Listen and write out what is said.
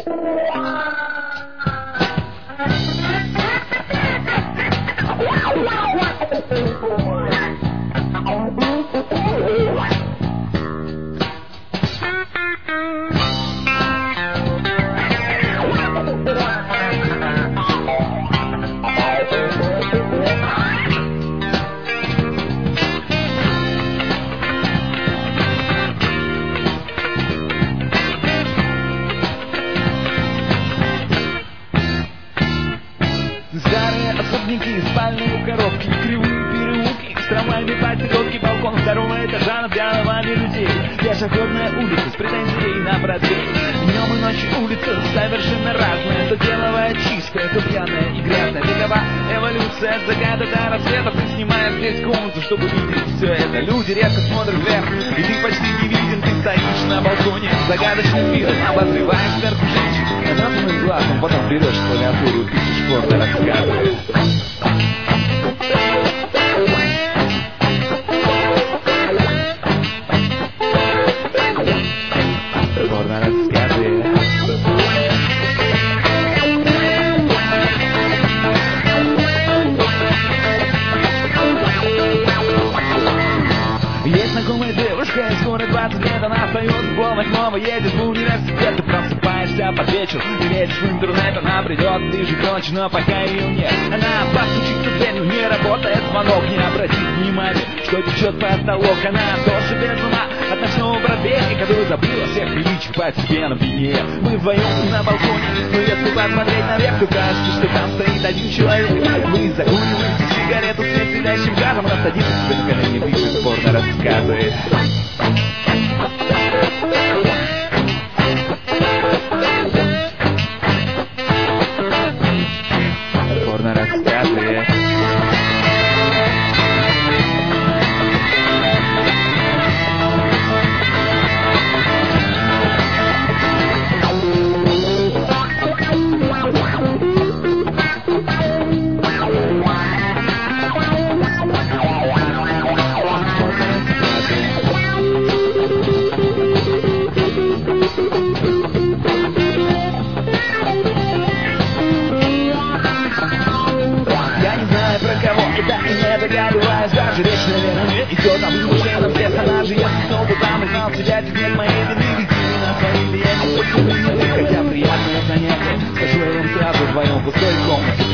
Старые особняки, спальные коробки, кривые переулки, с трамваями посередке, балкон второго этажа над головами людей. Пешеходная улица с претензией на Бродвей. Днем и ночью улица совершенно разная. То деловая чистая, то пьяная и грязная. Такова эволюция от заката до рассвета. Ты снимаешь здесь комнату, чтобы видеть все это. Люди редко смотрят вверх, и ты почти не виден. Ты стоишь на балконе с загадочным видом, обозреваешь сверху женщин. Анатомным глазом потом берешь клавиатуру и пишешь порно рассказы. Порно рассказы. Есть знакомая девушка, ей скоро 20 лет, она остается пол восьмого, едет в университет. Ты просыпаешься под вечер, ты лезешь в интернет, она придет ближе к ночи, но пока ее нет. Она постучится в дверь, не работает звонок, не обратит внимания, что течет потолок. Она тоже без ума от ночного Бродвея, который забыла всех приличий по себе на пене. Мы вдвоем на балконе, но если посмотреть наверх, то кажется, что там стоит один человек. Вы закуриваете сигарету с веселящим газом, рассадитесь в колени, пишет порно рассказы. Порно рассказы. Догадываюсь, даже речь, наверное, идет об излученном персонаже. Если снова там и знал себя, теперь моей вины, ведь именно свои влияния, хотя приятное занятие. Скажу я вам сразу, вдвоем в пустой комнате.